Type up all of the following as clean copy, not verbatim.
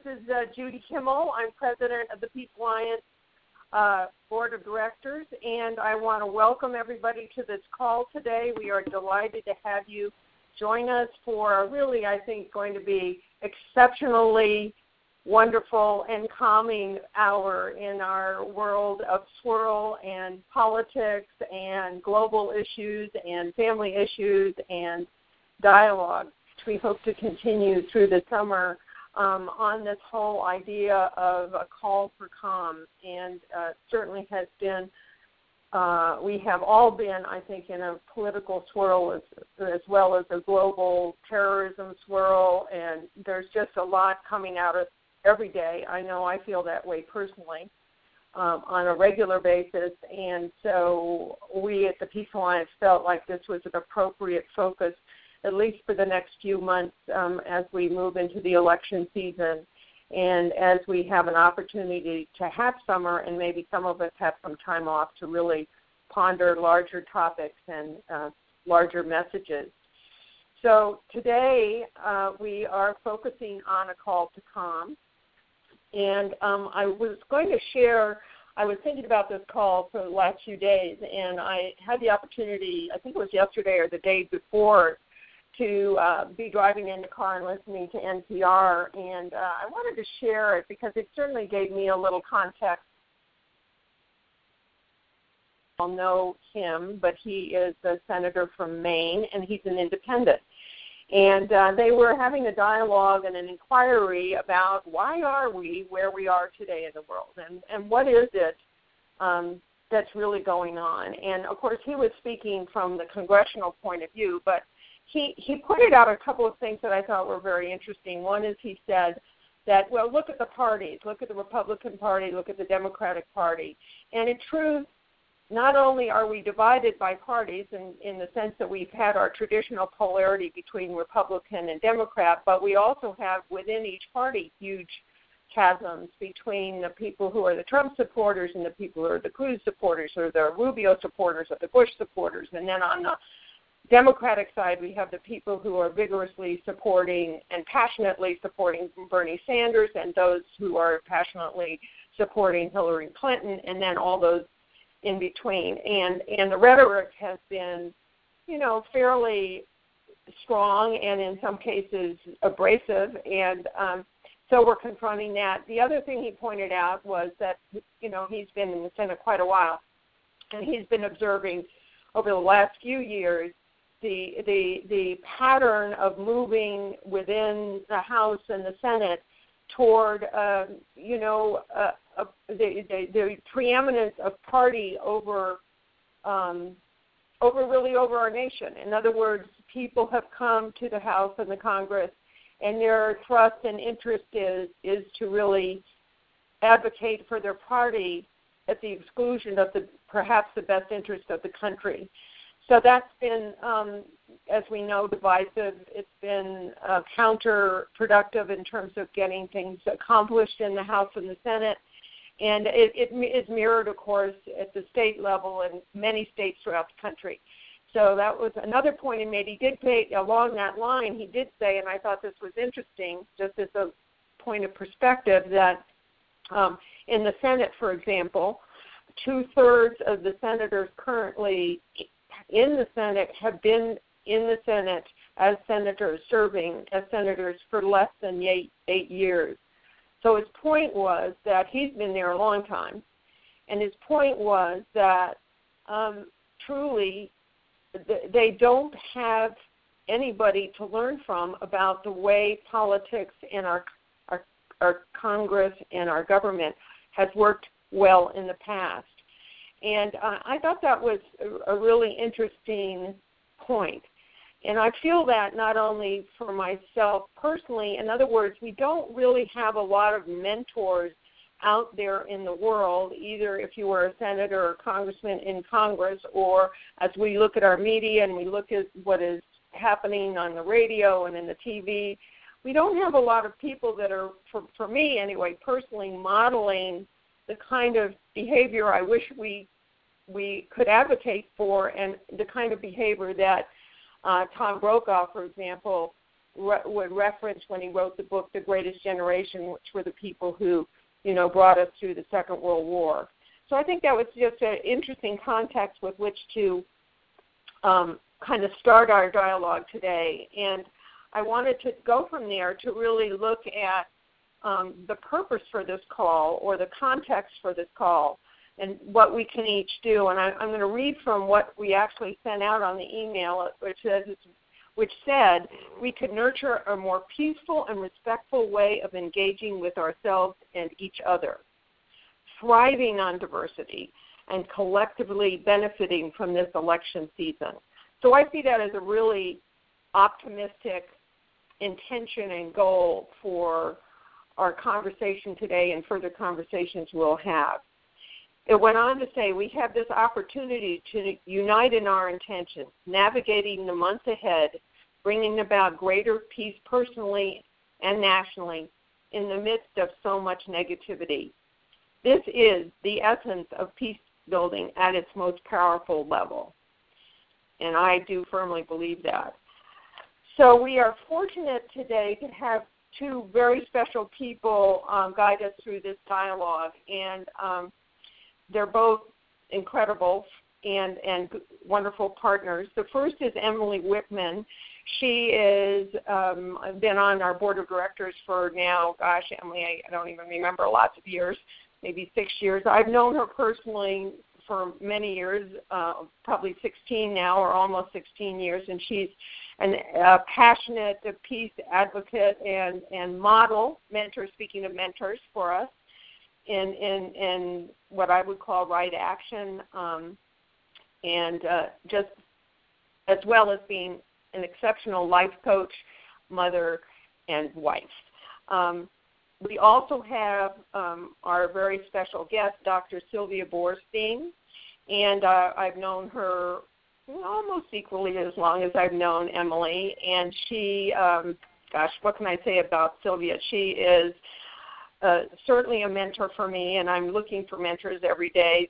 is Judy Kimmel. I'm president of the Peace Alliance Board of Directors, and I want to welcome everybody to this call today. We are delighted to have you join us for a really, I think, going to be exceptionally wonderful and calming hour in our world of swirl and politics and global issues and family issues and dialogue, which we hope to continue through the summer on this whole idea of a call for calm. And certainly has been, we have all been, I think, in a political swirl as well as a global terrorism swirl, and there's just a lot coming out of every day. I know I feel that way personally on a regular basis, and so we at the Peace Alliance felt like this was an appropriate focus, at least for the next few months as we move into the election season and as we have an opportunity to have summer and maybe some of us have some time off to really ponder larger topics and larger messages. So today we are focusing on a call to calm. And I was going to share, I was thinking about this call for the last few days, and I had the opportunity, I think it was yesterday or the day before, to be driving in the car and listening to NPR, and I wanted to share it because it certainly gave me a little context. I'll know him, but he is a senator from Maine, and he's an independent. And they were having a dialogue and an inquiry about why are we where we are today in the world, and what is it that's really going on. And, of course, he was speaking from the congressional point of view, but he pointed out a couple of things that I thought were very interesting. One is he said that, well, look at the parties. Look at the Republican Party. Look at the Democratic Party. And in truth, not only are we divided by parties in the sense that we've had our traditional polarity between Republican and Democrat, but we also have within each party huge chasms between the people who are the Trump supporters and the people who are the Cruz supporters or the Rubio supporters or the Bush supporters. And then on the Democratic side, we have the people who are vigorously supporting and passionately supporting Bernie Sanders and those who are passionately supporting Hillary Clinton, and then all those in between. And the rhetoric has been, fairly strong and in some cases abrasive, and so we're confronting that. The other thing he pointed out was that, he's been in the Senate quite a while, and he's been observing over the last few years the pattern of moving within the House and the Senate toward, the preeminence of party over our nation. In other words, people have come to the House and the Congress, and their thrust and interest is to really advocate for their party at the exclusion of perhaps the best interest of the country. So that's been, as we know, divisive. It's been counterproductive in terms of getting things accomplished in the House and the Senate. And it is mirrored, of course, at the state level in many states throughout the country. So that was another point he made. He did say, along that line, he did say, and I thought this was interesting, just as a point of perspective, that in the Senate, for example, 2/3 of the senators currently in the Senate have been in the Senate as senators, serving as senators for less than 8 years. So his point was that he's been there a long time, and his point was that truly they don't have anybody to learn from about the way politics in our Congress and our government has worked well in the past. And I thought that was a really interesting point. And I feel that not only for myself personally, in other words, we don't really have a lot of mentors out there in the world, either if you were a senator or congressman in Congress, or as we look at our media and we look at what is happening on the radio and in the TV, we don't have a lot of people that are, for me anyway, personally modeling the kind of behavior I wish we could advocate for, and the kind of behavior that Tom Brokaw, for example, would reference when he wrote the book, The Greatest Generation, which were the people who, brought us through the Second World War. So I think that was just an interesting context with which to kind of start our dialogue today. And I wanted to go from there to really look at the purpose for this call or the context for this call and what we can each do. And I'm going to read from what we actually sent out on the email, which said we could nurture a more peaceful and respectful way of engaging with ourselves and each other, thriving on diversity, and collectively benefiting from this election season. So I see that as a really optimistic intention and goal for our conversation today and further conversations we'll have. It went on to say we have this opportunity to unite in our intentions, navigating the months ahead, bringing about greater peace personally and nationally in the midst of so much negativity. This is the essence of peace building at its most powerful level. And I do firmly believe that. So we are fortunate today to have two very special people guide us through this dialogue. And they're both incredible and wonderful partners. The first is Emily Wickman. She is been on our board of directors for now, Emily, I don't even remember, lots of years, maybe 6 years. I've known her personally for many years, probably 16 now or almost 16 years, and she's a passionate peace advocate and model mentor, speaking of mentors for us, in what I would call right action, and just as well as being an exceptional life coach, mother, and wife. We also have our very special guest, Dr. Sylvia Boorstein, and I've known her almost equally as long as I've known Emily, and she, what can I say about Sylvia? She is certainly a mentor for me, and I'm looking for mentors every day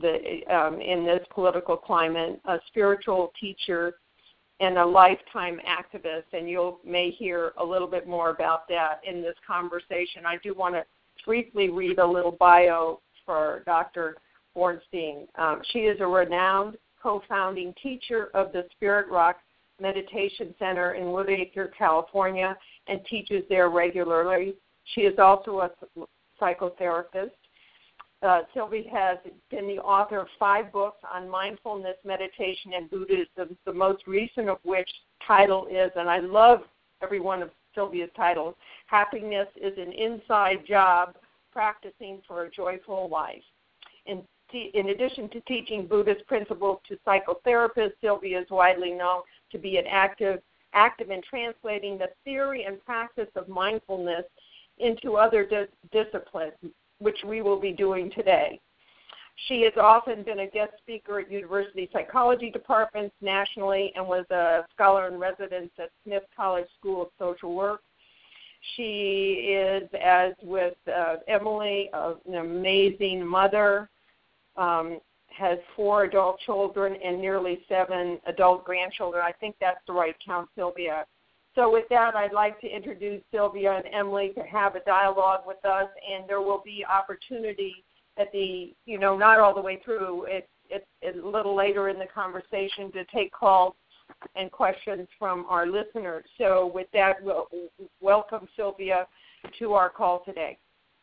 in this political climate, a spiritual teacher, and a lifetime activist, and you may hear a little bit more about that in this conversation. I do want to briefly read a little bio for Dr. Boorstein. She is a renowned co-founding teacher of the Spirit Rock Meditation Center in Woodacre, California, and teaches there regularly. She is also a psychotherapist. Sylvie has been the author of 5 books on mindfulness, meditation, and Buddhism, the most recent of which title is, and I love every one of Sylvia's titles, Happiness is an Inside Job, Practicing for a Joyful Life. In addition to teaching Buddhist principles to psychotherapists, Sylvia is widely known to be an active in translating the theory and practice of mindfulness into other disciplines, which we will be doing today. She has often been a guest speaker at university psychology departments nationally and was a scholar in residence at Smith College School of Social Work. She is, as with Emily, an amazing mother, has 4 adult children and nearly 7 adult grandchildren. I think that's the right count, Sylvia. So with that, I'd like to introduce Sylvia and Emily to have a dialogue with us, and there will be opportunity at the, not all the way through, it's a little later in the conversation to take calls and questions from our listeners. So with that, we'll welcome Sylvia to our call today.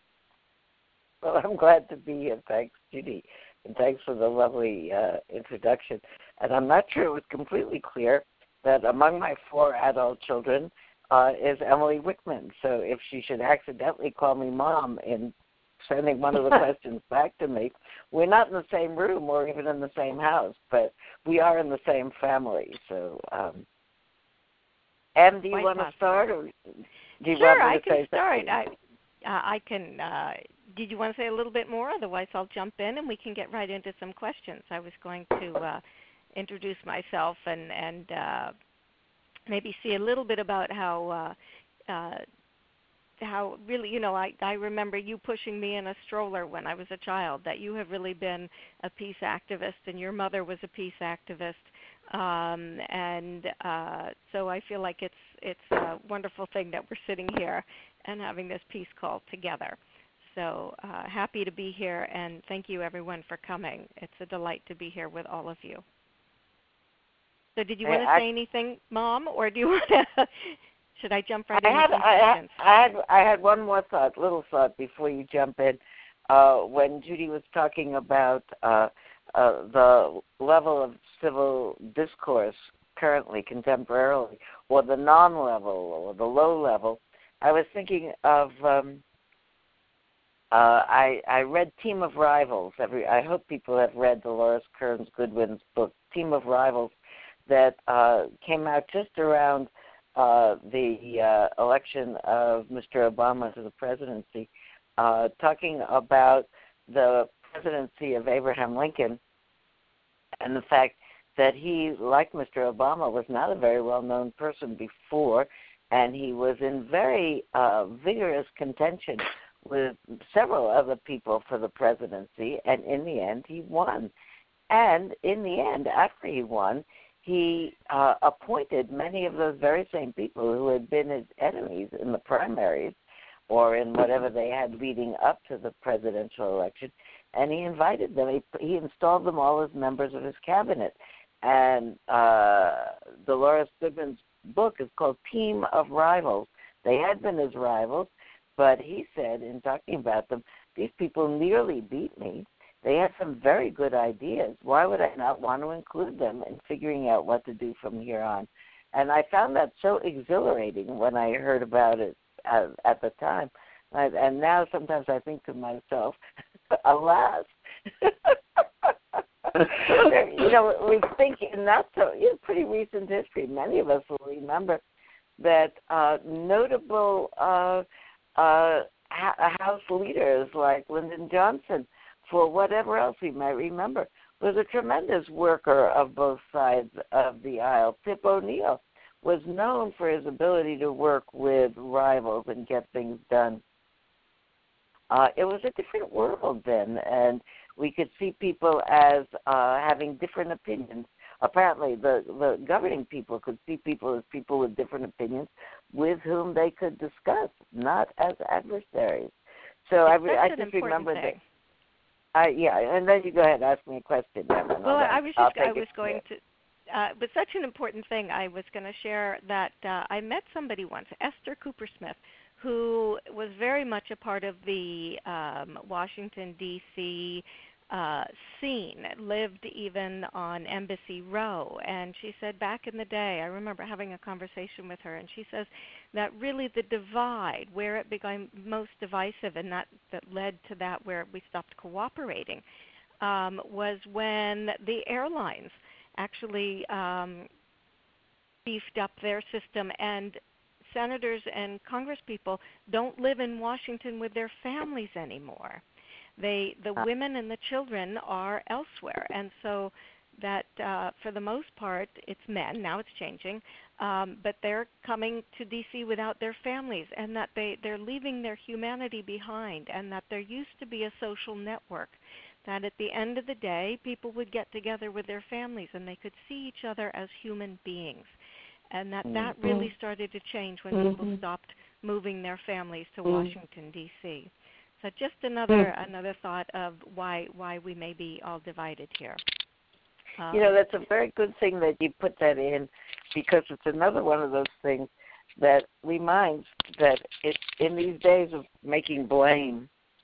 Well, I'm glad to be here. Thanks, Judy, and thanks for the lovely introduction. And I'm not sure it was completely clear that among my 4 adult children is Emily Wickman. So if she should accidentally call me Mom in sending one of the questions back to me, we're not in the same room or even in the same house, but we are in the same family. So, Em, do you want to start? Or do you sure, want me to I can say start. I can. Did you want to say a little bit more? Otherwise, I'll jump in and we can get right into some questions. I was going to introduce myself and maybe see a little bit about how really, I remember you pushing me in a stroller when I was a child, that you have really been a peace activist, and your mother was a peace activist. And so I feel like it's a wonderful thing that we're sitting here and having this peace call together. So happy to be here, and thank you everyone for coming. It's a delight to be here with all of you. So did you want to say anything, Mom, or do you want to? Should I jump right into some questions? I had one more little thought before you jump in. When Judy was talking about the level of civil discourse currently, contemporarily, or the non-level or the low level, I was thinking of I read Team of Rivals. I hope people have read Dolores Kearns Goodwin's book, Team of Rivals, that came out just around the election of Mr. Obama to the presidency, talking about the presidency of Abraham Lincoln and the fact that he, like Mr. Obama, was not a very well-known person before, and he was in very vigorous contention with several other people for the presidency, and in the end he won. And in the end, after he won, he appointed many of those very same people who had been his enemies in the primaries or in whatever they had leading up to the presidential election, and he invited them. He installed them all as members of his cabinet. And Dolores Goodwin's book is called Team of Rivals. They had been his rivals, but he said, in talking about them, these people nearly beat me. They had some very good ideas. Why would I not want to include them in figuring out what to do from here on? And I found that so exhilarating when I heard about it at the time. And now sometimes I think to myself, alas. We think in not so pretty recent history, many of us will remember that notable House leaders like Lyndon Johnson, for whatever else we might remember, was a tremendous worker of both sides of the aisle. Tip O'Neill was known for his ability to work with rivals and get things done. It was a different world then, and we could see people as having different opinions. Apparently, the governing people could see people as people with different opinions with whom they could discuss, not as adversaries. So I just remember that. And then you go ahead and ask me a question. Well, I was going to. But such an important thing, I was going to share that I met somebody once, Esther Cooper-Smith, who was very much a part of the Washington, D.C. Scene, lived even on Embassy Row. And she said back in the day, I remember having a conversation with her, and she says that really the divide, where it became most divisive and that led to that where we stopped cooperating, was when the airlines actually beefed up their system, and senators and congresspeople don't live in Washington with their families anymore. The women and the children are elsewhere, and so that for the most part it's men. Now it's changing, but they're coming to D.C. without their families, and that they're leaving their humanity behind, and that there used to be a social network that at the end of the day people would get together with their families and they could see each other as human beings, and that really started to change when people stopped moving their families to Washington, D.C. So just another thought of why we may be all divided here. That's a very good thing that you put that in, because it's another one of those things that reminds that it's in these days of making blame,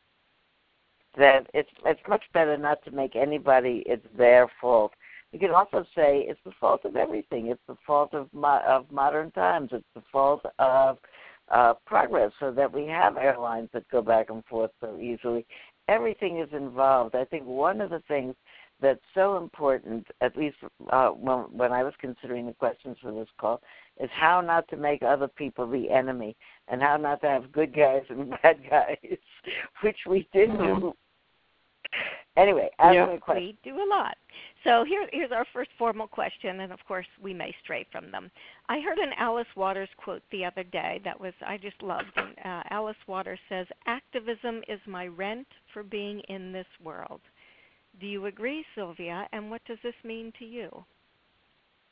that it's much better not to make anybody it's their fault. You can also say it's the fault of everything. It's the fault of modern times. It's the fault of progress, so that we have airlines that go back and forth so easily. Everything is involved. I think one of the things that's so important, at least when I was considering the questions for this call, is how not to make other people the enemy and how not to have good guys and bad guys, which we did do. Anyway, ask me a question. We do a lot. So here's our first formal question, and of course we may stray from them. I heard an Alice Waters quote the other day that I just loved. And Alice Waters says, "Activism is my rent for being in this world." Do you agree, Sylvia? And what does this mean to you?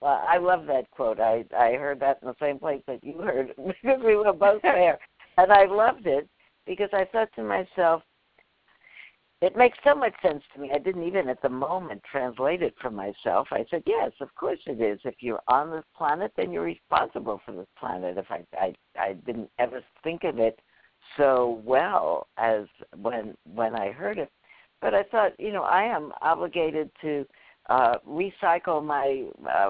Well, I love that quote. I heard that in the same place that you heard it because we were both there. And I loved it because I thought to myself, it makes so much sense to me. I didn't even at the moment translate it for myself. I said, yes, of course it is. If you're on this planet, then you're responsible for this planet. If I didn't ever think of it so well as when I heard it. But I thought, I am obligated to recycle my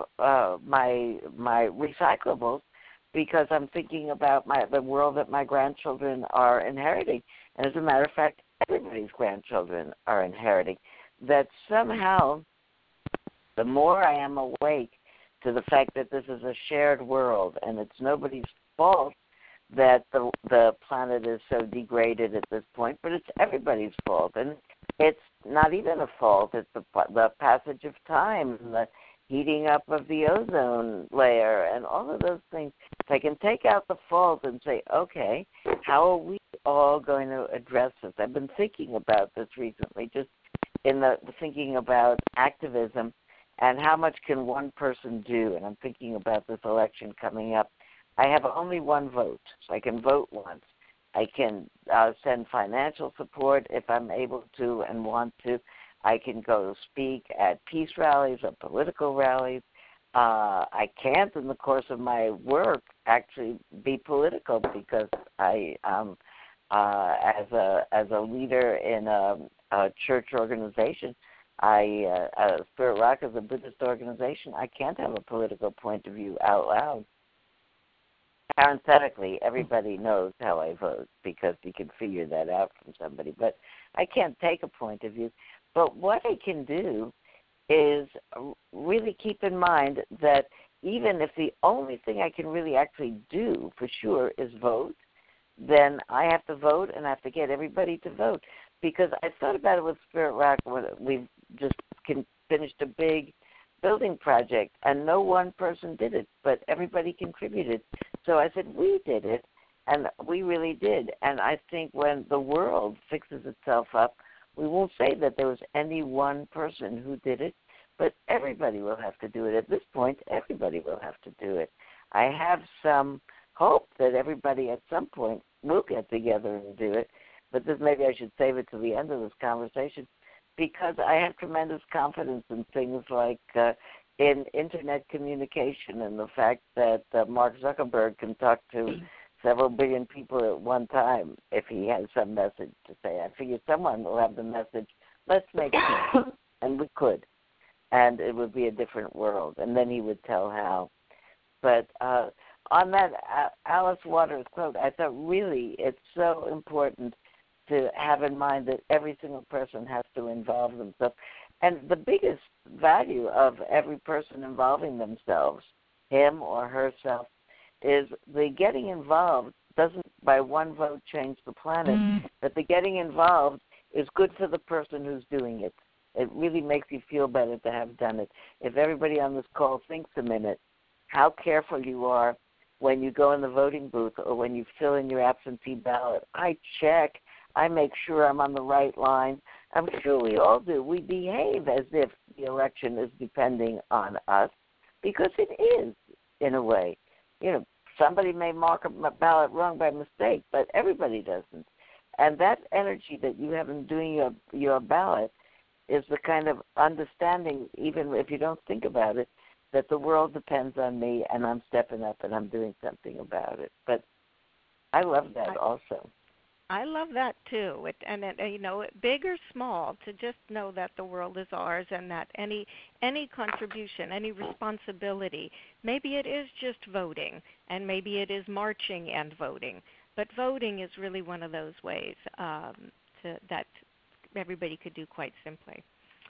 recyclables because I'm thinking about the world that my grandchildren are inheriting. And as a matter of fact, everybody's grandchildren are inheriting. That somehow, the more I am awake to the fact that this is a shared world and it's nobody's fault that the planet is so degraded at this point, but it's everybody's fault. And it's not even a fault. It's the passage of time and the heating up of the ozone layer and all of those things. If I can take out the fault and say, okay, how are we all going to address this? I've been thinking about this recently, just in the thinking about activism and how much can one person do. And I'm thinking about this election coming up. I have only one vote, so I can vote once. I can send financial support if I'm able to and want to. I can go speak at peace rallies or political rallies. I can't, in the course of my work, actually be political because I, as a leader in a church organization, Spirit Rock is a Buddhist organization. I can't have a political point of view out loud. Parenthetically, everybody knows how I vote because you can figure that out from somebody. But I can't take a point of view. But what I can do is really keep in mind that even if the only thing I can really actually do for sure is vote, then I have to vote and I have to get everybody to vote. Because I thought about it with Spirit Rock when we've just finished a big building project and no one person did it, but everybody contributed. So I said, we did it, and we really did. And I think when the world fixes itself up, we won't say that there was any one person who did it, but everybody will have to do it. At this point, everybody will have to do it. I have some hope that everybody at some point will get together and do it, but maybe I should save it to the end of this conversation because I have tremendous confidence in things like in Internet communication and the fact that Mark Zuckerberg can talk to several billion people at one time if he has some message to say. I figure someone will have the message, let's make peace, and we could. And it would be a different world, and then he would tell how. But on that Alice Waters quote, I thought really it's so important to have in mind that every single person has to involve themselves. And the biggest value of every person involving themselves, him or herself, is the getting involved doesn't by one vote change the planet, but the getting involved is good for the person who's doing it. It really makes you feel better to have done it. If everybody on this call thinks a minute how careful you are when you go in the voting booth or when you fill in your absentee ballot. I check. I make sure I'm on the right line. I'm sure we all do. We behave as if the election is depending on us because it is, in a way. Somebody may mark a ballot wrong by mistake, but everybody doesn't. And that energy that you have in doing your ballot is the kind of understanding, even if you don't think about it, that the world depends on me and I'm stepping up and I'm doing something about it. But I love that also. I love that too. Big or small, to just know that the world is ours and that any contribution, any responsibility, maybe it is just voting and maybe it is marching and voting, but voting is really one of those ways that everybody could do quite simply.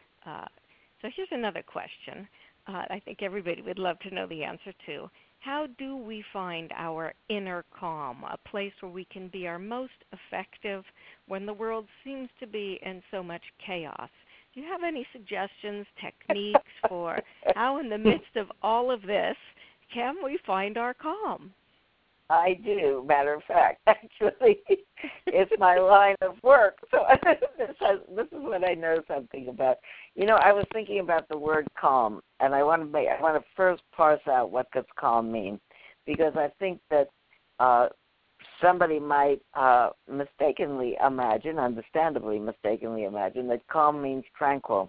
So here's another question I think everybody would love to know the answer to. How do we find our inner calm, a place where we can be our most effective when the world seems to be in so much chaos? Do you have any suggestions, techniques for how in the midst of all of this can we find our calm? I do. Matter of fact, actually, it's my line of work. So this is what I know something about. You know, I was thinking about the word calm, and I want to first parse out what does calm mean, because I think that somebody might mistakenly imagine, understandably mistakenly imagine, that calm means tranquil.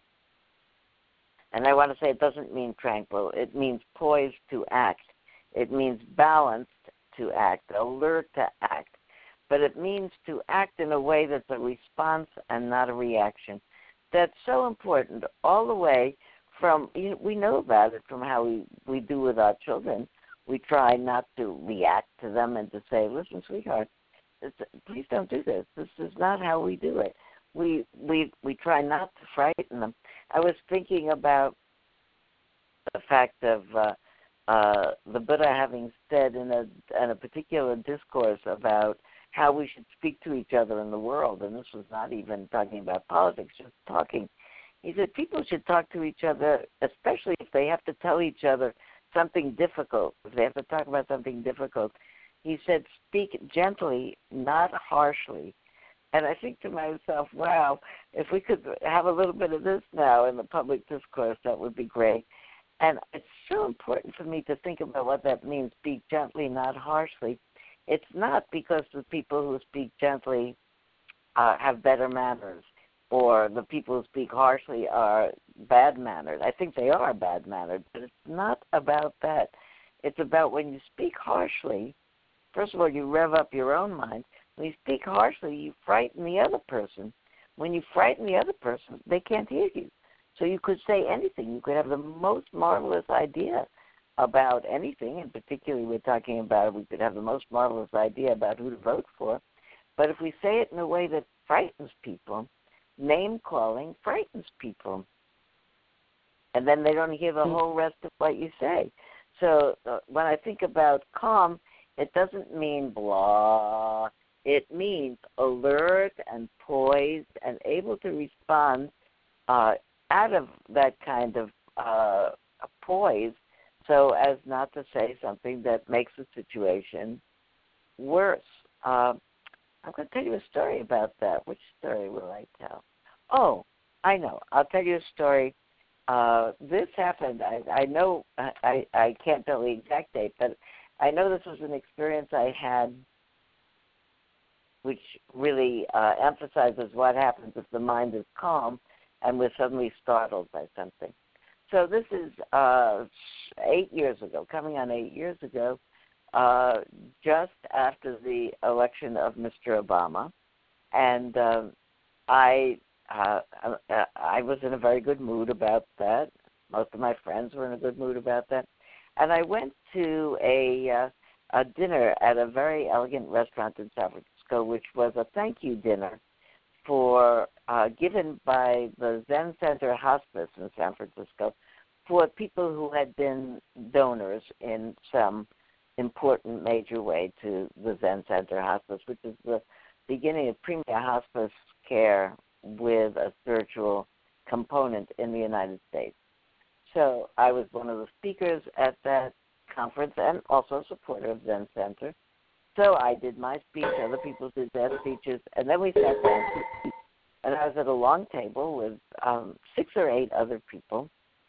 And I want to say it doesn't mean tranquil. It means poised to act. It means balanced to act, alert to act. But it means to act in a way that's a response and not a reaction. That's so important all the way from, we know about it from how we do with our children. We try not to react to them and to say, listen, sweetheart, please don't do this. This is not how we do it. We try not to frighten them. I was thinking about the fact of the Buddha having said in a particular discourse about how we should speak to each other in the world, and this was not even talking about politics, just talking. He said people should talk to each other, especially if they have to tell each other something difficult, if they have to talk about something difficult. He said, speak gently, not harshly. And I think to myself, wow, if we could have a little bit of this now in the public discourse, that would be great. And it's so important for me to think about what that means, speak gently, not harshly. It's not because the people who speak gently have better manners, or the people who speak harshly are bad-mannered. I think they are bad-mannered, but it's not about that. It's about when you speak harshly, first of all, you rev up your own mind. When you speak harshly, you frighten the other person. When you frighten the other person, they can't hear you. So you could say anything. You could have the most marvelous idea about anything, and particularly we're talking about we could have the most marvelous idea about who to vote for. But if we say it in a way that frightens people, name-calling frightens people. And then they don't hear the whole rest of what you say. So when I think about calm, it doesn't mean blah. It means alert and poised and able to respond out of that kind of poise so as not to say something that makes the situation worse. I'm going to tell you a story about that. Which story will I tell? Oh, I know. I'll tell you a story. This happened. I know I can't tell the exact date, but I know this was an experience I had which really emphasizes what happens if the mind is calm and we're suddenly startled by something. So this is 8 years ago, coming on 8 years ago, just after the election of Mr. Obama, and I was in a very good mood about that. Most of my friends were in a good mood about that, and I went to a dinner at a very elegant restaurant in San Francisco, which was a thank you dinner for given by the Zen Center Hospice in San Francisco for people who had been donors in some important major way to the Zen Center Hospice, which is the beginning of premier hospice care with a spiritual component in the United States. So I was one of the speakers at that conference and also a supporter of Zen Center. So I did my speech, other people did their speeches, and then we sat down. And I was at a long table with 6 or 8 other people.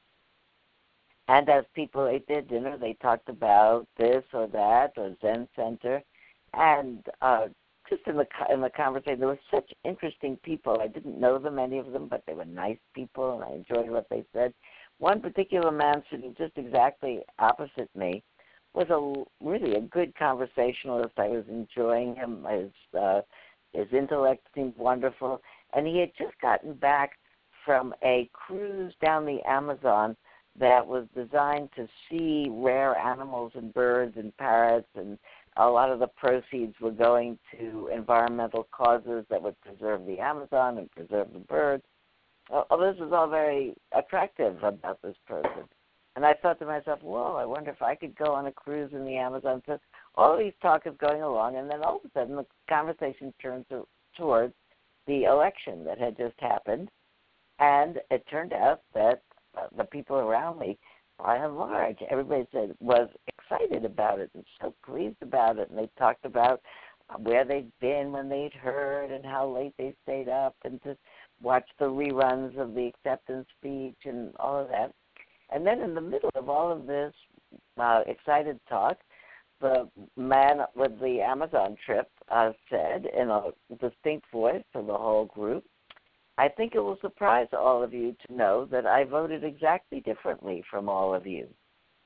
And as people ate their dinner, they talked about this or that or Zen Center. And just in the conversation, there were such interesting people. I didn't know them, any of them, but they were nice people, and I enjoyed what they said. One particular man sitting just exactly opposite me was really a good conversationalist. I was enjoying him. His intellect seemed wonderful. And he had just gotten back from a cruise down the Amazon that was designed to see rare animals and birds and parrots, and a lot of the proceeds were going to environmental causes that would preserve the Amazon and preserve the birds. This was all very attractive about this person. And I thought to myself, whoa, I wonder if I could go on a cruise in the Amazon. So all these talk is going along, and then all of a sudden the conversation turns towards the election that had just happened. And it turned out that the people around me, by and large, everybody said, was excited about it and so pleased about it. And they talked about where they'd been when they'd heard and how late they stayed up and to watch the reruns of the acceptance speech and all of that. And then in the middle of all of this excited talk, the man with the Amazon trip said in a distinct voice to the whole group, I think it will surprise all of you to know that I voted exactly differently from all of you.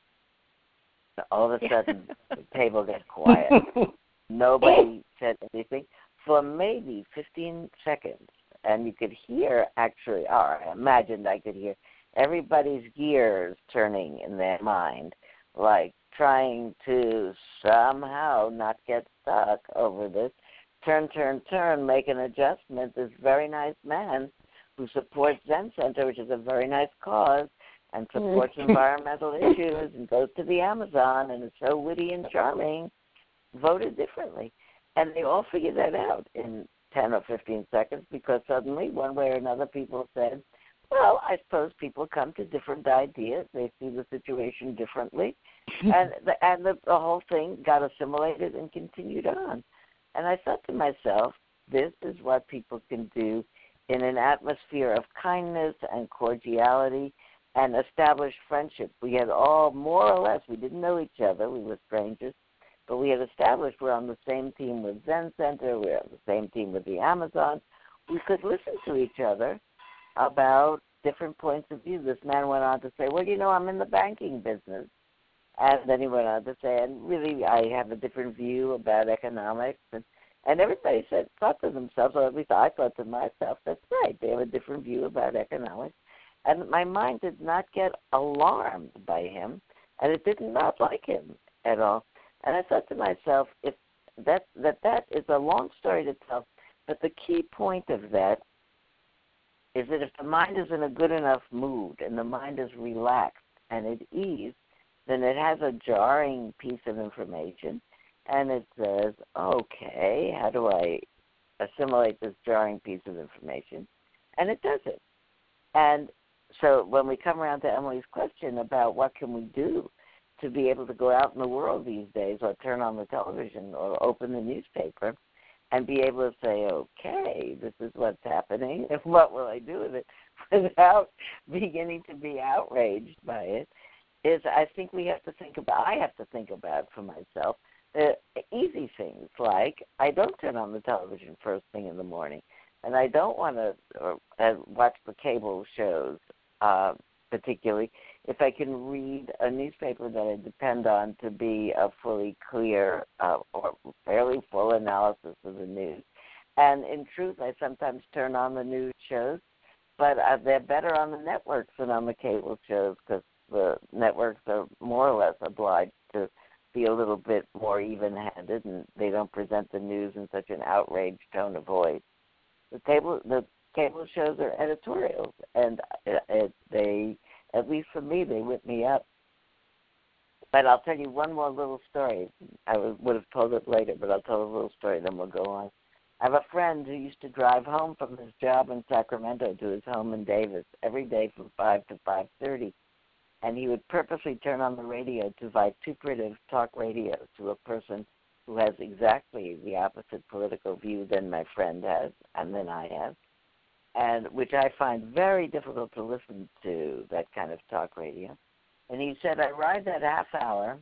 So all of a sudden, the table got quiet. Nobody said anything for maybe 15 seconds. And you could hear, actually, or I imagined I could hear everybody's gears turning in their mind, like trying to somehow not get stuck over this. Turn, make an adjustment. This very nice man who supports Zen Center, which is a very nice cause, and supports environmental issues and goes to the Amazon and is so witty and charming, voted differently. And they all figured that out in 10 or 15 seconds because suddenly, one way or another, people said, well, I suppose people come to different ideas. They see the situation differently. And the whole thing got assimilated and continued on. And I thought to myself, this is what people can do in an atmosphere of kindness and cordiality and established friendship. We had all, more or less, we didn't know each other. We were strangers. But we had established we're on the same team with Zen Center. We're on the same team with the Amazon. We could listen to each other about different points of view. This man went on to say, well, you know, I'm in the banking business. And then he went on to say, and really I have a different view about economics. And everybody thought to themselves, or at least I thought to myself, that's right, they have a different view about economics. And my mind did not get alarmed by him, and it did not like him at all. And I thought to myself, if that is a long story to tell, but the key point of that is that if the mind is in a good enough mood and the mind is relaxed and at ease, then it has a jarring piece of information, and it says, okay, how do I assimilate this jarring piece of information? And it does it. And so when we come around to Emily's question about what can we do to be able to go out in the world these days or turn on the television or open the newspaper and be able to say, okay, this is what's happening, and what will I do with it without beginning to be outraged by it, is I think I have to think about for myself, easy things like I don't turn on the television first thing in the morning, and I don't want to watch the cable shows particularly if I can read a newspaper that I depend on to be a fully clear or fairly full analysis of the news. And in truth, I sometimes turn on the news shows, but they're better on the networks than on the cable shows because the networks are more or less obliged to be a little bit more even-handed, and they don't present the news in such an outraged tone of voice. The cable shows are editorials, and they, at least for me, they whip me up. But I'll tell you one more little story. I would have told it later, but I'll tell a little story, then we'll go on. I have a friend who used to drive home from his job in Sacramento to his home in Davis every day from 5 to 5:30. And he would purposely turn on the radio to vituperative talk radio to a person who has exactly the opposite political view than my friend has and than I have, and which I find very difficult to listen to, that kind of talk radio. And he said, I ride that half hour.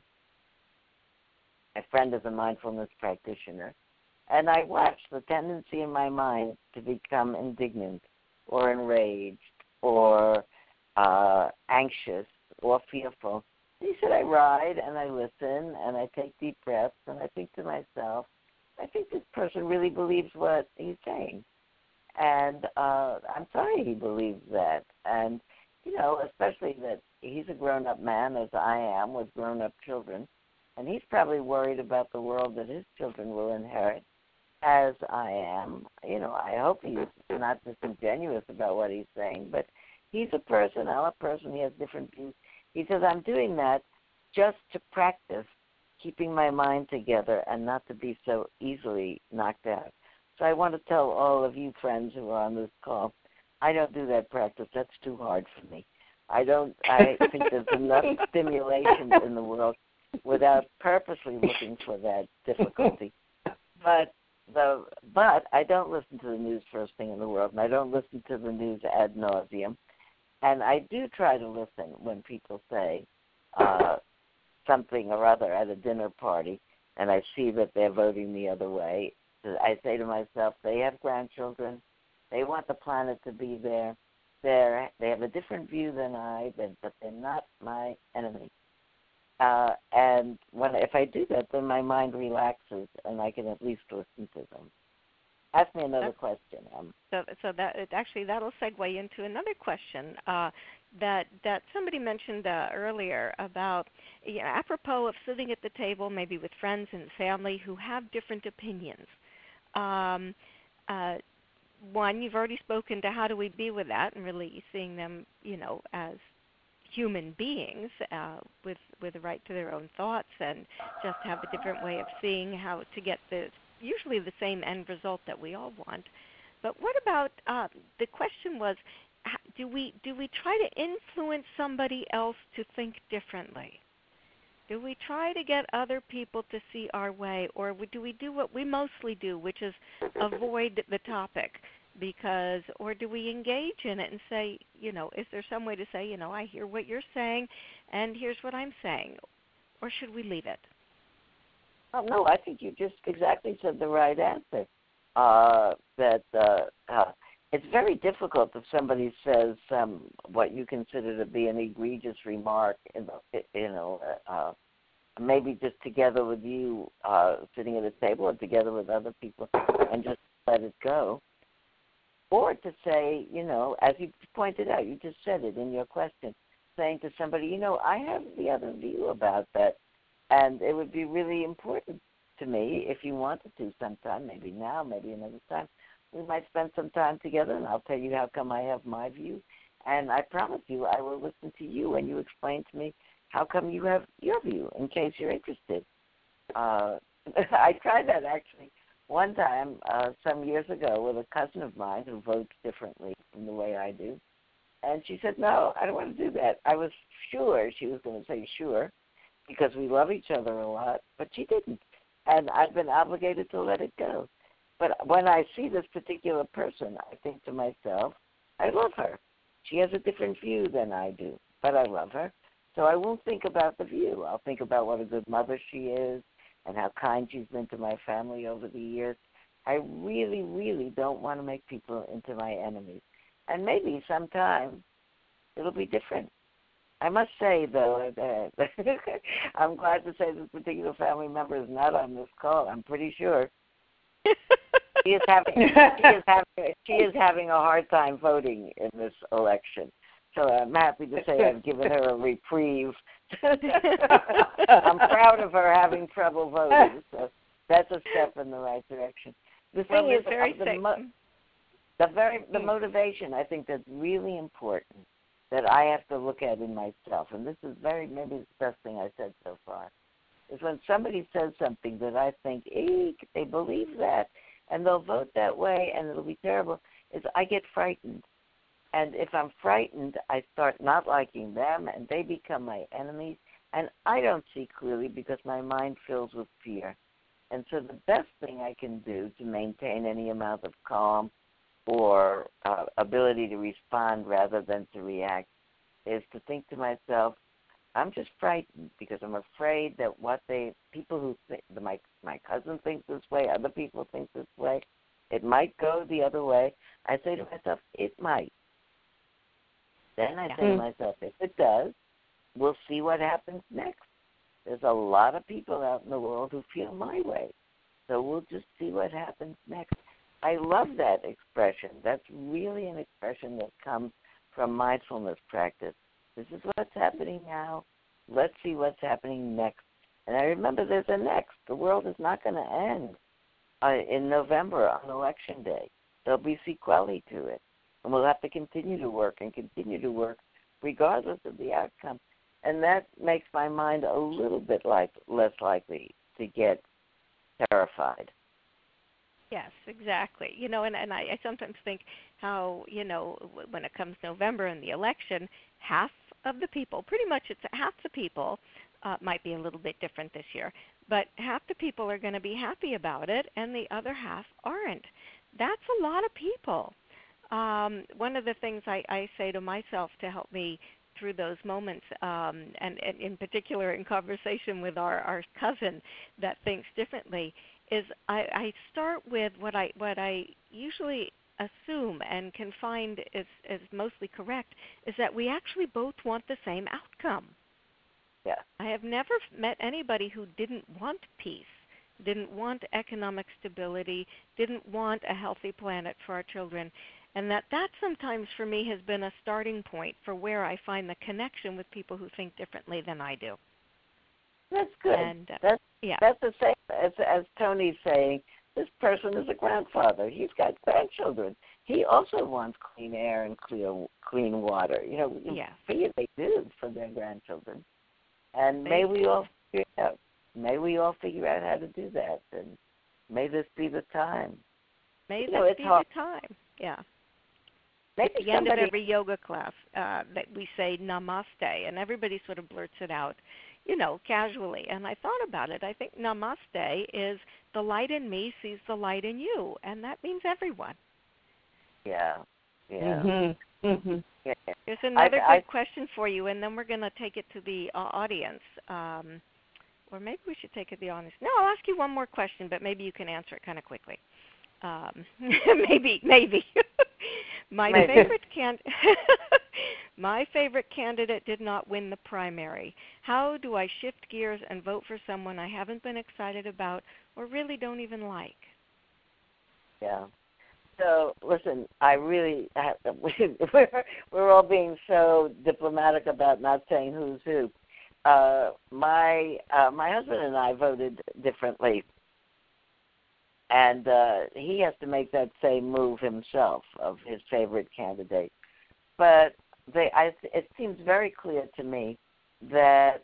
My friend is a mindfulness practitioner, and I watch the tendency in my mind to become indignant or enraged or anxious or fearful. He said, I ride and I listen and I take deep breaths and I think to myself, I think this person really believes what he's saying. And I'm sorry he believes that. And, you know, especially that he's a grown-up man, as I am, with grown-up children. And he's probably worried about the world that his children will inherit, as I am. You know, I hope he's not disingenuous about what he's saying. But he's a person, I'm a person, he has different views. He says, I'm doing that just to practice keeping my mind together and not to be so easily knocked out. So I want to tell all of you friends who are on this call, I don't do that practice. That's too hard for me. I think there's enough stimulation in the world without purposely looking for that difficulty. But I don't listen to the news first thing in the world, and I don't listen to the news ad nauseum. And I do try to listen when people say something or other at a dinner party, and I see that they're voting the other way. I say to myself, they have grandchildren. They want the planet to be there. They have a different view than I, but they're not my enemy. And if I do that, then my mind relaxes, and I can at least listen to them. Ask me another question. So that'll segue into another question that somebody mentioned earlier about, apropos of sitting at the table, maybe with friends and family who have different opinions. One, you've already spoken to how do we be with that, and really seeing them, as human beings with a right to their own thoughts, and just have a different way of seeing how to get usually the same end result that we all want. But what about the question was, do we try to influence somebody else to think differently? Do we try to get other people to see our way, or do we do what we mostly do, which is avoid the topic? Or do we engage in it and say, is there some way to say, I hear what you're saying, and here's what I'm saying, or should we leave it? Oh, no, I think you just exactly said the right answer. It's very difficult if somebody says what you consider to be an egregious remark, maybe just together with you, sitting at a table, or together with other people, and just let it go. Or to say, as you pointed out, you just said it in your question, saying to somebody, I have the other view about that, and it would be really important to me if you wanted to sometime, maybe now, maybe another time. We might spend some time together, and I'll tell you how come I have my view. And I promise you I will listen to you when you explain to me how come you have your view, in case you're interested. I tried that, actually, one time some years ago with a cousin of mine who votes differently from the way I do. And she said, no, I don't want to do that. I was sure she was going to say sure, because we love each other a lot, but she didn't. And I've been obligated to let it go. But when I see this particular person, I think to myself, I love her. She has a different view than I do, but I love her. So I won't think about the view. I'll think about what a good mother she is and how kind she's been to my family over the years. I really, really don't want to make people into my enemies. And maybe sometime it'll be different. I must say, though, that I'm glad to say this particular family member is not on this call. I'm pretty sure. She is having a hard time voting in this election. So I'm happy to say I've given her a reprieve. I'm proud of her having trouble voting. So that's a step in the right direction. The thing is, the motivation, I think, that's really important that I have to look at in myself, and this is maybe the best thing I said so far, is when somebody says something that I think, they believe that, and they'll vote that way, and it'll be terrible, is I get frightened. And if I'm frightened, I start not liking them, and they become my enemies, and I don't see clearly because my mind fills with fear. And so the best thing I can do to maintain any amount of calm or ability to respond rather than to react is to think to myself, I'm just frightened because I'm afraid that people who think, my cousin thinks this way, other people think this way, it might go the other way. I say to myself, it might. Then I say to myself, if it does, we'll see what happens next. There's a lot of people out in the world who feel my way. So we'll just see what happens next. I love that expression. That's really an expression that comes from mindfulness practice. This is what's happening now. Let's see what's happening next. And I remember there's a next. The world is not going to end in November on Election Day. There'll be sequelae to it. And we'll have to continue to work regardless of the outcome. And that makes my mind a little bit less likely to get terrified. Yes, exactly. And I sometimes think how, when it comes November and the election, half of the people, pretty much it's half the people, might be a little bit different this year. But half the people are going to be happy about it, and the other half aren't. That's a lot of people. One of the things I say to myself to help me through those moments, and in particular in conversation with our cousin that thinks differently, is I start with what I usually assume and can find is mostly correct, is that we actually both want the same outcome. Yeah. I have never met anybody who didn't want peace, didn't want economic stability, didn't want a healthy planet for our children. And that sometimes for me has been a starting point for where I find the connection with people who think differently than I do. That's good. And, that's the same as Tony's saying. This person is a grandfather. He's got grandchildren. He also wants clean air and clean water. You know, they do for their grandchildren. And may we all figure it out. May we all figure out how to do that. And may this be the time. May this be the time. Yeah. Maybe at the end of every yoga class that we say namaste, and everybody sort of blurts it out, you know, casually. And I thought about it. I think namaste is the light in me sees the light in you, and that means everyone. Yeah. Yeah. Mm-hmm. Mm-hmm. Yeah. There's another good question for you, and then we're going to take it to the audience. Or maybe we should take it to the audience. No, I'll ask you one more question, but maybe you can answer it kind of quickly. Maybe. My favorite candidate did not win the primary. How do I shift gears and vote for someone I haven't been excited about or really don't even like? Yeah. So listen, we're all being so diplomatic about not saying who's who. My husband and I voted differently. And he has to make that same move himself of his favorite candidate. But it seems very clear to me that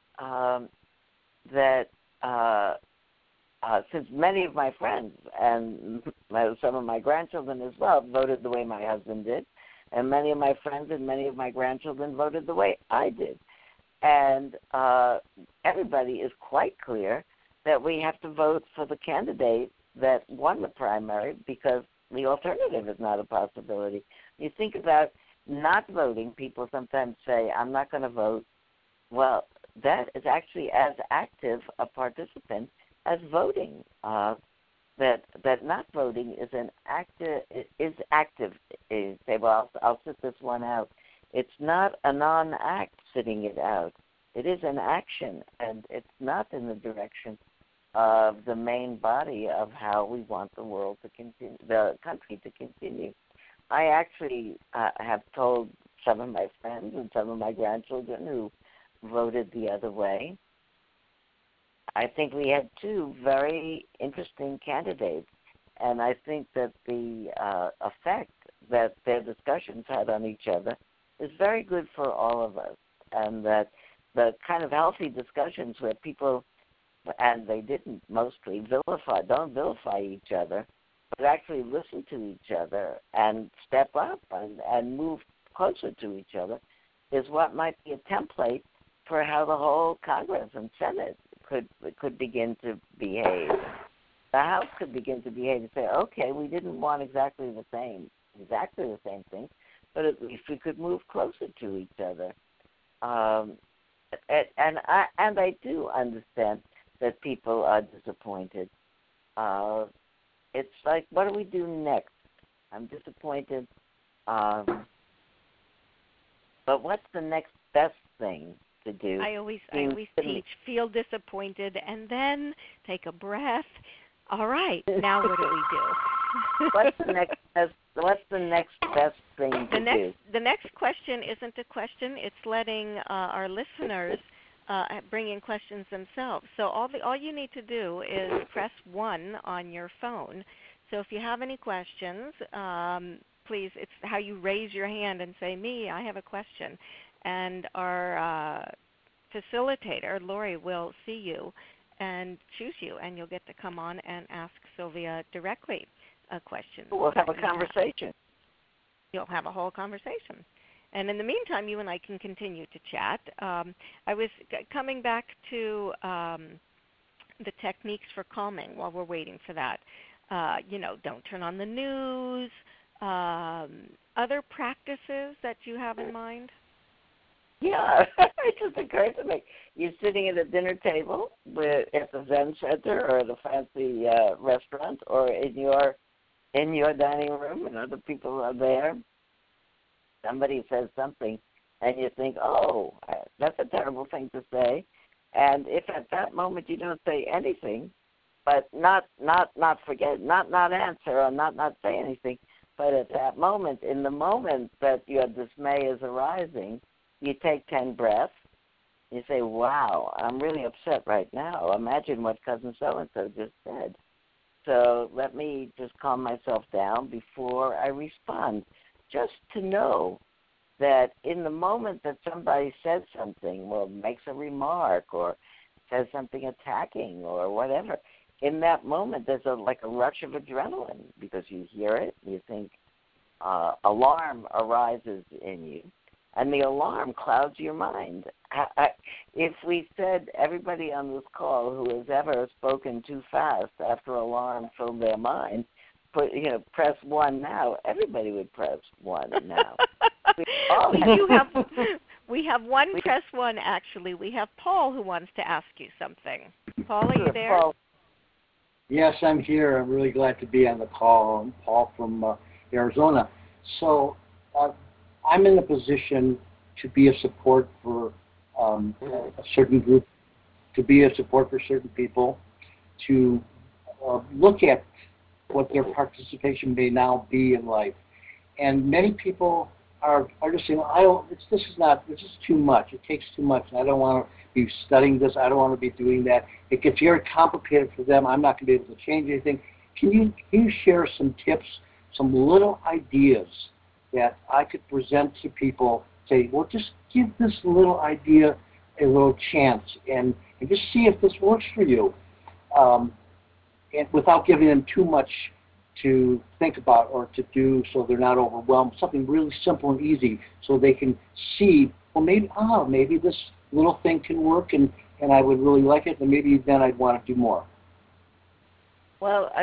since many of my friends and some of my grandchildren as well voted the way my husband did, and many of my friends and many of my grandchildren voted the way I did, and everybody is quite clear that we have to vote for the candidate that won the primary because the alternative is not a possibility. You think about not voting, people sometimes say, I'm not going to vote. Well, that is actually as active a participant as voting. That not voting is active. You say, well, I'll sit this one out. It's not a non-act sitting it out. It is an action, and it's not in the direction of the main body of how we want the world to continue, the country to continue. I actually have told some of my friends and some of my grandchildren who voted the other way. I think we had two very interesting candidates, and I think that the effect that their discussions had on each other is very good for all of us, and that the kind of healthy discussions where people, and they didn't mostly don't vilify each other, but actually listen to each other and step up and move closer to each other, is what might be a template for how the whole Congress and Senate could begin to behave. The House could begin to behave and say, okay, we didn't want exactly the same thing, but at least we could move closer to each other. And I do understand that people are disappointed. It's like, what do we do next? I'm disappointed. But what's the next best thing to do? I always teach, feel disappointed, and then take a breath. All right, now what do we do? What's the next best thing to do? The next question isn't a question. It's letting our listeners bring in questions themselves. So all you need to do is press 1 on your phone. So if you have any questions, please, it's how you raise your hand and say, me, I have a question. And our facilitator, Lori, will see you and choose you, and you'll get to come on and ask Sylvia directly a question. We'll have a conversation. You'll have a whole conversation. And in the meantime, you and I can continue to chat. I was coming back to the techniques for calming while we're waiting for that. Don't turn on the news. Other practices that you have in mind? Yeah, it just occurred to me. You're sitting at a dinner table at the Zen Center or at a fancy restaurant or in your dining room and other people are there. Somebody says something and you think, oh, that's a terrible thing to say. And if at that moment you don't say anything, but not forget, not answer or not say anything, but at that moment, in the moment that your dismay is arising, you take 10 breaths. You say, wow, I'm really upset right now. Imagine what cousin so-and-so just said. So let me just calm myself down before I respond, just to know that in the moment that somebody says something or makes a remark or says something attacking or whatever, in that moment there's like a rush of adrenaline because you hear it, you think alarm arises in you, and the alarm clouds your mind. If we said everybody on this call who has ever spoken too fast after alarm filled their mind, press 1 now, everybody would press 1 now. We have one press 1, actually. We have Paul who wants to ask you something. Paul, are you there? Paul. Yes, I'm here. I'm really glad to be on the call. I'm Paul from Arizona. So I'm in a position to be a support for a certain group, to be a support for certain people, to look at what their participation may now be in life. And many people are just saying, this is too much. It takes too much. I don't want to be studying this. I don't want to be doing that. It gets very complicated for them. I'm not going to be able to change anything. Can you share some tips, some little ideas that I could present to people? Say, well, just give this little idea a little chance and just see if this works for you, and without giving them too much to think about or to do, so they're not overwhelmed. Something really simple and easy, so they can see, well, maybe this little thing can work, and I would really like it, and maybe then I'd want to do more. Well,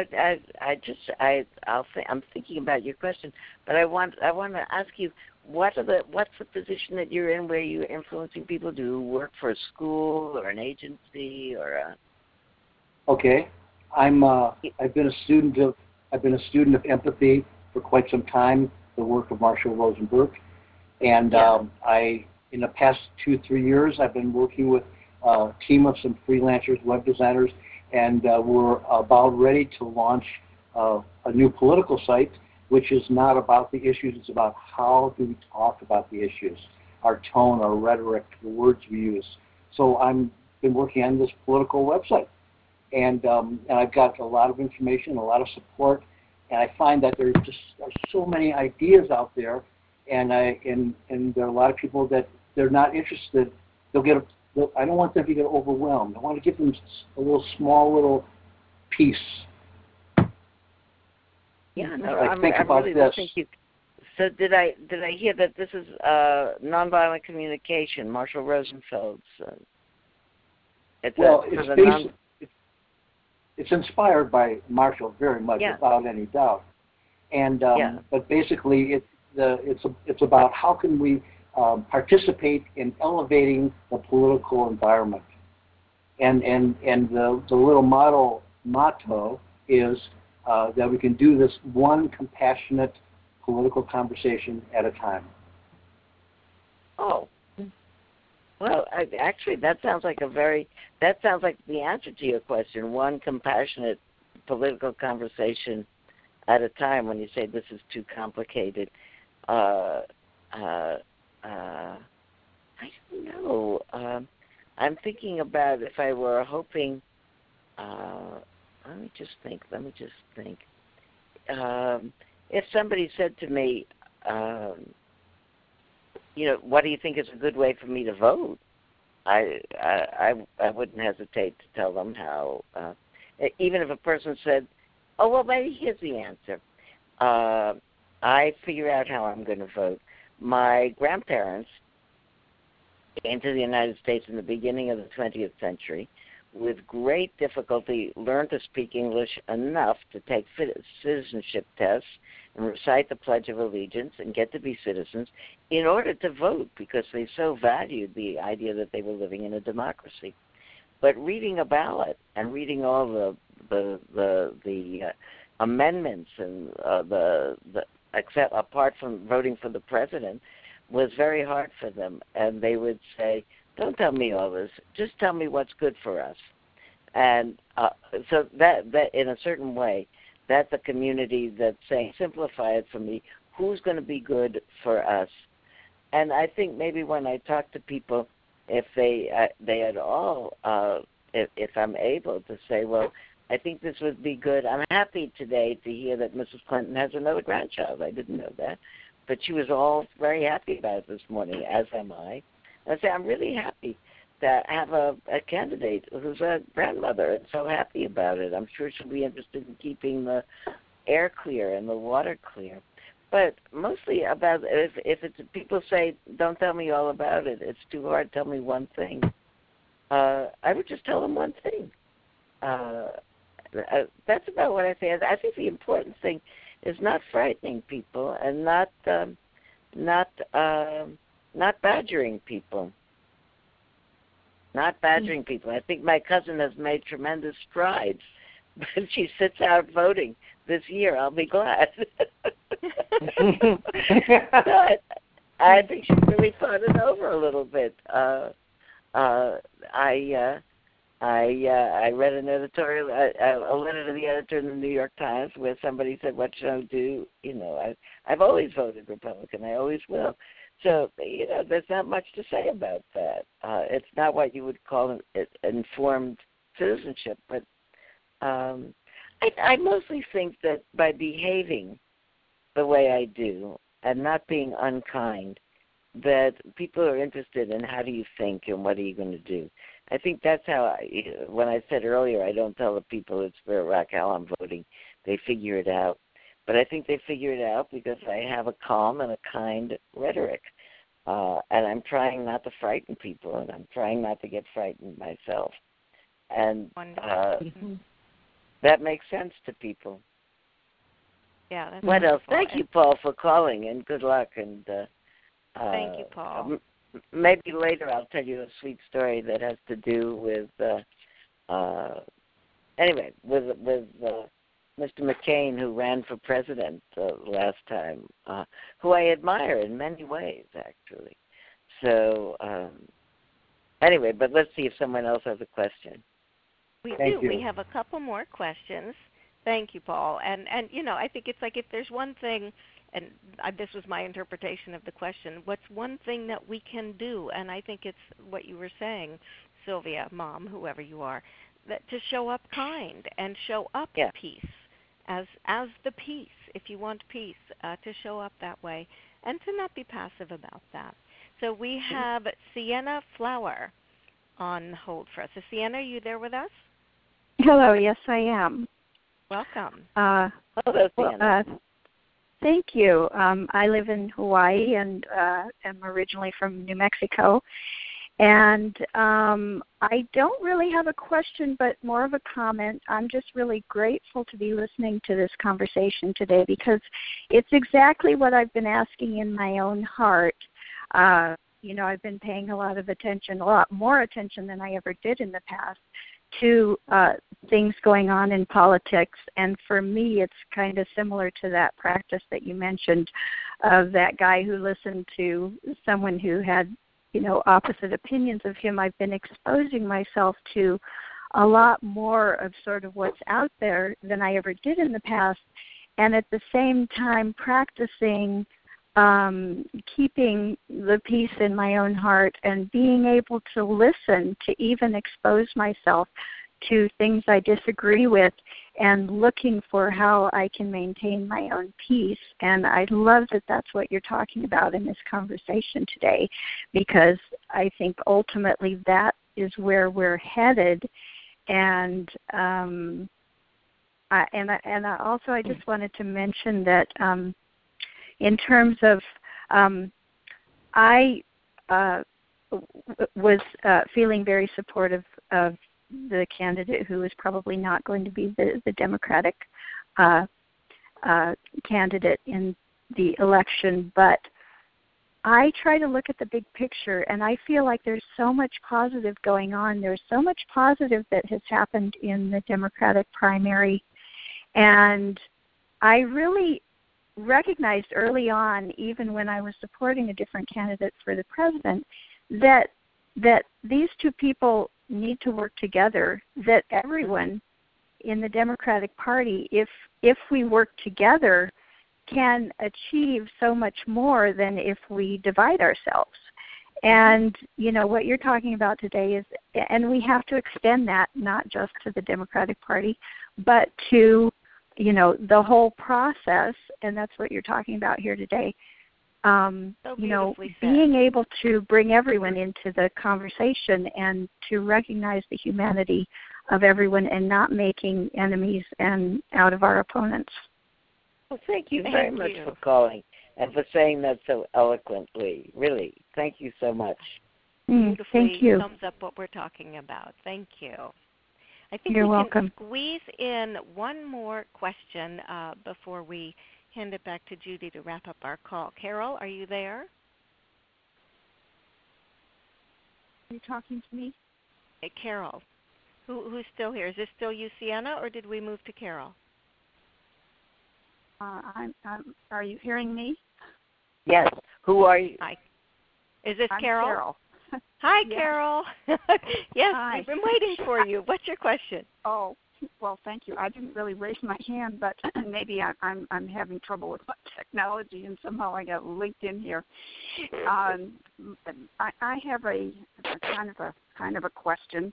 I'm thinking about your question, but I want to ask you, what's the position that you're in where you're influencing people? Do you work for a school or an agency or a? Okay, I've been a student of empathy for quite some time, the work of Marshall Rosenberg, and in the past 2-3 years, I've been working with a team of some freelancers, web designers, and we're about ready to launch a new political site, which is not about the issues, it's about how do we talk about the issues, our tone, our rhetoric, the words we use. So I've been working on this political website, and I've got a lot of information, a lot of support, and I find that there are so many ideas out there, and there are a lot of people that they're not interested. I don't want them to get overwhelmed. I want to give them a small little piece. Yeah, no, I'm really listening to you. So did I hear that this is nonviolent communication, Marshall Rosenfeld's? It's inspired by Marshall very much, without any doubt. And but basically, it's about how can we participate in elevating the political environment, and the little motto is that we can do this one compassionate political conversation at a time. Oh, well, actually, that sounds like the answer to your question. One compassionate political conversation at a time. When you say this is too complicated, I don't know. I'm thinking about if I were hoping. Let me just think. If somebody said to me, what do you think is a good way for me to vote? I wouldn't hesitate to tell them how. Even if a person said, oh, well, maybe here's the answer. I figure out how I'm going to vote my grandparents came to the United States in the beginning of the 20th century, with great difficulty learned to speak English enough to take citizenship tests and recite the Pledge of Allegiance and get to be citizens in order to vote, because they so valued the idea that they were living in a democracy. But reading a ballot and reading all the amendments and except apart from voting for the president, was very hard for them. And they would say, "Don't tell me all this. Just tell me what's good for us." And so that in a certain way, that's a community that's saying, simplify it for me. Who's going to be good for us? And I think maybe when I talk to people, if they at all, if I'm able to say, well, I think this would be good. I'm happy today to hear that Mrs. Clinton has another grandchild. I didn't know that. But she was all very happy about it this morning, as am I. I say, I'm really happy to have a candidate who's a grandmother and so happy about it. I'm sure she'll be interested in keeping the air clear and the water clear. But mostly about, if it's people say, don't tell me all about it, it's too hard, tell me one thing. I would just tell them one thing. That's about what I say. I think the important thing is not frightening people and not badgering people. Not badgering people. I think my cousin has made tremendous strides. But she sits out voting this year, I'll be glad. I think she's really thought it over a little bit. I read an editorial, a letter to the editor in the New York Times where somebody said, what should I do? You know, I've always voted Republican. I always will. So, you know, there's not much to say about that. It's not what you would call informed citizenship. But I mostly think that by behaving the way I do and not being unkind, that people are interested in how do you think and what are you going to do. I think that's how, when I said earlier, I don't tell the people it's Spirit Rock how I'm voting. They figure it out. But I think they figure it out because I have a calm and a kind rhetoric. And I'm trying not to frighten people, and I'm trying not to get frightened myself. And that makes sense to people. Yeah. That's what else? wonderful. Thank you, Paul, for calling, and good luck. And thank you, Paul. Maybe later I'll tell you a sweet story that has to do with Mr. McCain, who ran for president last time, who I admire in many ways, actually. So anyway, but let's see if someone else has a question. We do. We have a couple more questions. Thank you, Paul. And you know, I think it's like if there's one thing, and this was my interpretation of the question, what's one thing that we can do? And I think it's what you were saying, Sylvia, Mom, whoever you are, that to show up kind and show up peace as the peace, if you want peace, to show up that way and to not be passive about that. So we have Sienna Flower on hold for us. So Sienna, are you there with us? Hello, yes I am. Welcome. Hello, Sienna. Thank you. I live in Hawaii and am originally from New Mexico. And I don't really have a question, but more of a comment. I'm just really grateful to be listening to this conversation today because it's exactly what I've been asking in my own heart. You know, I've been paying a lot more attention than I ever did in the past to things going on in politics. And for me, it's kind of similar to that practice that you mentioned of that guy who listened to someone who had, you know, opposite opinions of him. I've been exposing myself to a lot more of sort of what's out there than I ever did in the past. And at the same time, practicing keeping the peace in my own heart and being able to listen, to even expose myself to things I disagree with and looking for how I can maintain my own peace. And I love that that's what you're talking about in this conversation today, because I think ultimately that is where we're headed. And I just wanted to mention that in terms of I was feeling very supportive of the candidate who is probably not going to be the Democratic candidate in the election, but I try to look at the big picture, and I feel like there's so much positive going on. There's so much positive that has happened in the Democratic primary, and I really recognized early on, even when I was supporting a different candidate for the president, that these two people need to work together, that everyone in the Democratic Party, if we work together, can achieve so much more than if we divide ourselves. And, you know, what you're talking about today is, and we have to extend that not just to the Democratic Party, but to, you know, the whole process, and that's what you're talking about here today. You know, being able to bring everyone into the conversation and to recognize the humanity of everyone and not making enemies and out of our opponents. Well, thank you very much for calling and for saying that so eloquently. Really, thank you so much. Thank you. Sums up what we're talking about. Thank you. I think You're we welcome. can squeeze in one more question before we hand it back to Judy to wrap up our call. Carol, are you there? Are you talking to me? Hey, Carol, who's still here? Is this still you, Sienna, or did we move to Carol? Are you hearing me? Yes. Who are you? Hi. Is this I'm Carol? Carol. Hi, Yes. Carol. Yes, Hi. we've been waiting for you. What's your question? Oh, well, thank you. I didn't really raise my hand, but maybe I'm having trouble with my technology, and somehow I got linked in here. I have a kind of a question.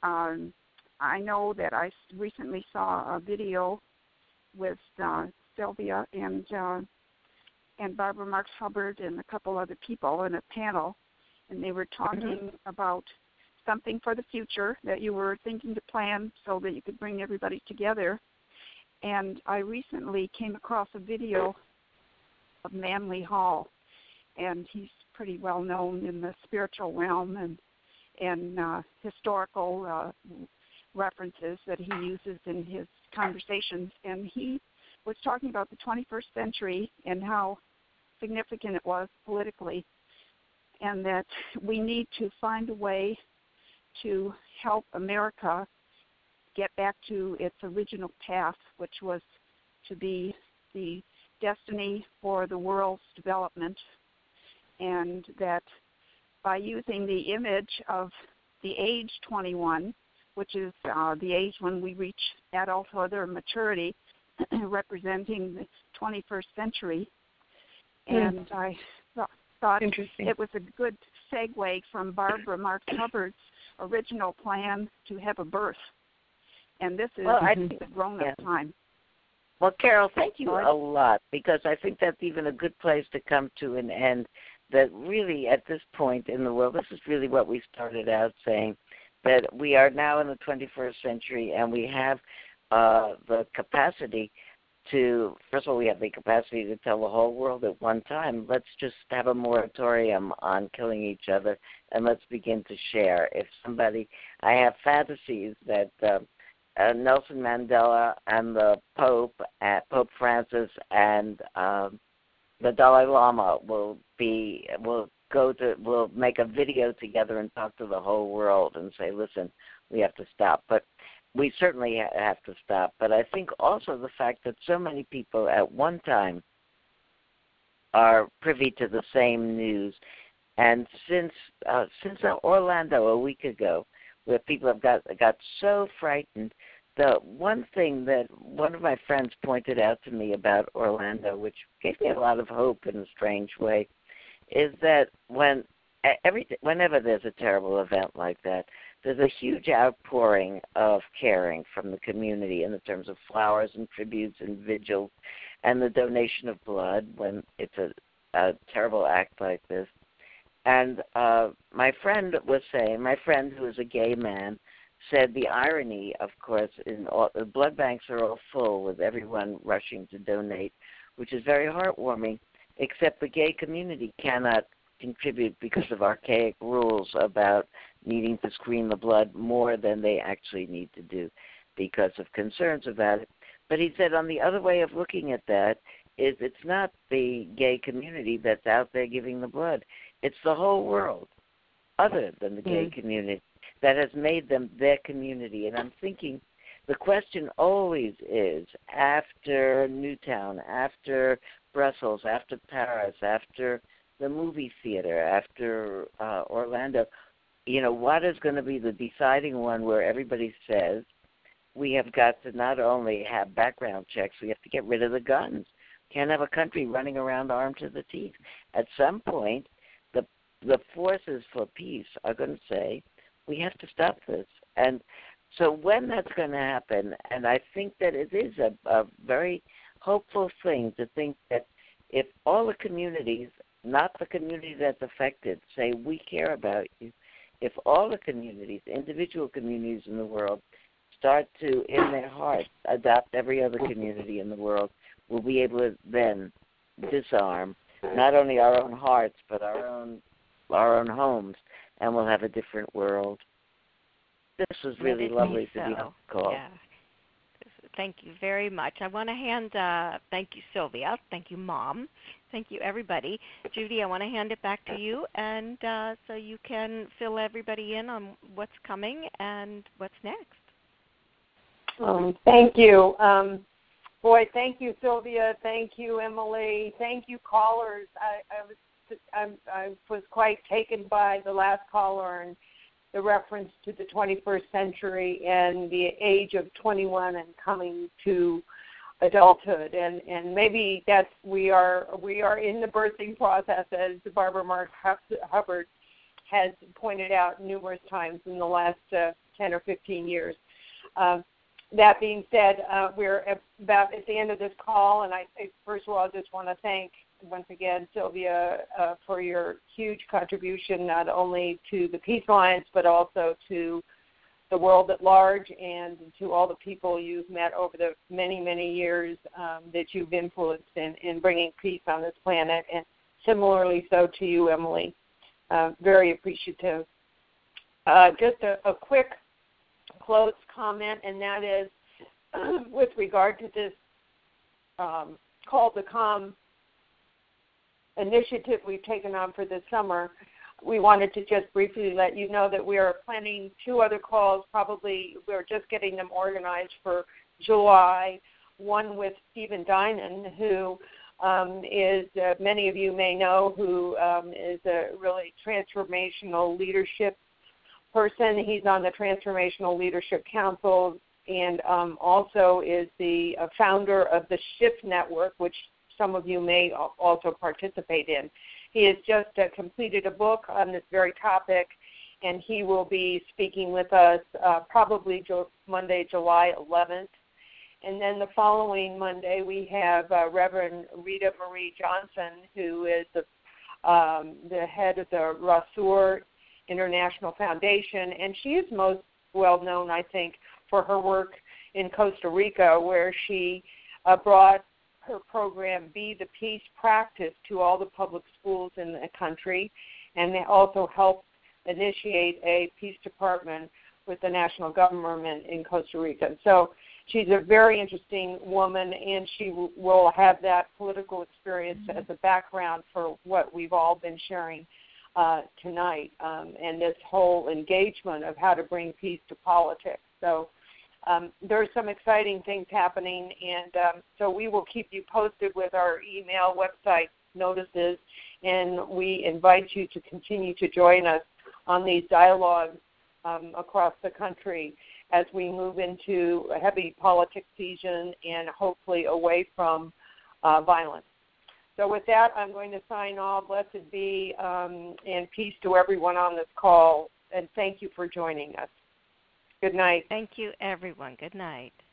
I know that I recently saw a video with Sylvia and Barbara Marx Hubbard and a couple other people in a panel, and they were talking about something for the future that you were thinking to plan so that you could bring everybody together. And I recently came across a video of Manly Hall, and he's pretty well known in the spiritual realm and historical references that he uses in his conversations. And he was talking about the 21st century and how significant it was politically, and that we need to find a way to help America get back to its original path, which was to be the destiny for the world's development, and that by using the image of the age 21, which is the age when we reach adulthood or maturity, representing the 21st century. And I thought it was a good segue from Barbara Marx Hubbard's original plan to have a birth. And this is the grown-up time. Well, Carol, thank you a lot, because I think that's even a good place to come to an end, that really at this point in the world, this is really what we started out saying, that we are now in the 21st century and we have the capacity to, first of all, we have the capacity to tell the whole world at one time, let's just have a moratorium on killing each other and let's begin to share. If somebody, I have fantasies that Nelson Mandela and the Pope Francis and the Dalai Lama will make a video together and talk to the whole world and say, listen, we have to stop. But we certainly have to stop. But I think also the fact that so many people at one time are privy to the same news. And since Orlando a week ago, where people have got so frightened, the one thing that one of my friends pointed out to me about Orlando, which gave me a lot of hope in a strange way, is that whenever there's a terrible event like that, there's a huge outpouring of caring from the community in the terms of flowers and tributes and vigils and the donation of blood when it's a terrible act like this. And my friend who is a gay man, said the irony, of course, the blood banks are all full with everyone rushing to donate, which is very heartwarming, except the gay community cannot contribute because of archaic rules about needing to screen the blood more than they actually need to do because of concerns about it. But he said on the other way of looking at that is it's not the gay community that's out there giving the blood. It's the whole world, other than the gay community, that has made them their community. And I'm thinking the question always is, after Newtown, after Brussels, after Paris, after the movie theater, after Orlando, what is going to be the deciding one where everybody says we have got to not only have background checks, we have to get rid of the guns. Can't have a country running around armed to the teeth. At some point, the forces for peace are going to say, we have to stop this. And so when that's going to happen, and I think that it is a very hopeful thing to think that if all the communities, not the community that's affected, say we care about you, if all the communities, individual communities in the world, start to, in their hearts, adopt every other community in the world, we'll be able to then disarm not only our own hearts but our own homes, and we'll have a different world. This was really lovely to be on the call. Yeah. Thank you very much. I want to hand, thank you, Sylvia. Thank you, Mom. Thank you, everybody. Judy, I want to hand it back to you, and so you can fill everybody in on what's coming and what's next. Thank you. Thank you, Sylvia. Thank you, Emily. Thank you, callers. I was quite taken by the last caller and the reference to the 21st century and the age of 21 and coming to adulthood, and maybe that's we are in the birthing process, as Barbara Mark Hubbard has pointed out numerous times in the last 10 or 15 years. That being said, we're about at the end of this call, and I first of all just want to thank once again, Sylvia, for your huge contribution not only to the Peace Alliance but also to the world at large and to all the people you've met over the many, many years that you've influenced in bringing peace on this planet, and similarly so to you, Emily. Very appreciative. Just a quick close comment, and that is with regard to this Call to Come initiative we've taken on for this summer. We wanted to just briefly let you know that we are planning 2 other calls. Probably we're just getting them organized for July. One with Stephen Dinan, who is, many of you may know, who is a really transformational leadership person. He's on the Transformational Leadership Council and also is the founder of the Shift Network, which some of you may also participate in. He has just completed a book on this very topic, and he will be speaking with us probably Monday, July 11th. And then the following Monday, we have Reverend Rita Marie Johnson, who is the head of the Rasur International Foundation, and she is most well known, I think, for her work in Costa Rica, where she brought her program Be the Peace Practice to all the public schools in the country, and they also helped initiate a peace department with the national government in Costa Rica. So she's a very interesting woman, and she will have that political experience as a background for what we've all been sharing tonight, and this whole engagement of how to bring peace to politics. So there's some exciting things happening, and so we will keep you posted with our email, website notices, and we invite you to continue to join us on these dialogues across the country as we move into a heavy politics season and hopefully away from violence. So with that, I'm going to sign off. Blessed be and peace to everyone on this call, and thank you for joining us. Good night. Thank you, everyone. Good night.